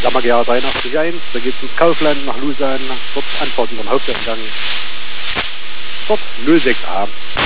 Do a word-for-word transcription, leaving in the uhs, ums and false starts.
Lammergera dreiundachtzig eins, da geht's ins Kaufland nach Lusan, dort Anfahrt über den Haupteingang. Dort null sechs a.